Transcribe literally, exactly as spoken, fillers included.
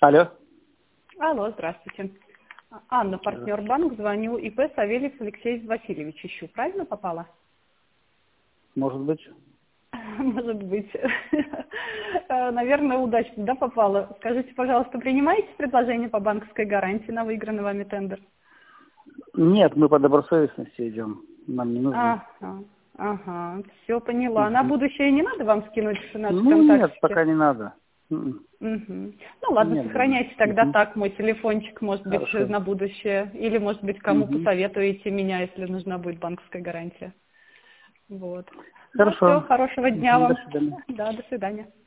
Алло. Алло, здравствуйте. Анна, партнер банк, звоню. ИП Савельев Алексей Васильевич ищу. Правильно попала? Может быть. Может быть. Наверное, удачно, да, попала. Скажите, пожалуйста, принимаете предложение по банковской гарантии на выигранный вами тендер? Нет, мы по добросовестности идем. Нам не нужно. Ага, ага, все поняла. На Угу. будущее не надо вам скинуть наши Ну, нет, контактики? пока не надо. М-м. Угу. Ну ладно, Нет, сохраняйте тогда угу. так мой телефончик, может быть, Хорошо. на будущее. Или, может быть, кому Угу. посоветуете меня, если нужна будет банковская гарантия. Вот. Ну, все, Хорошо. хорошего дня Угу. До вам. свидания. Да, до свидания.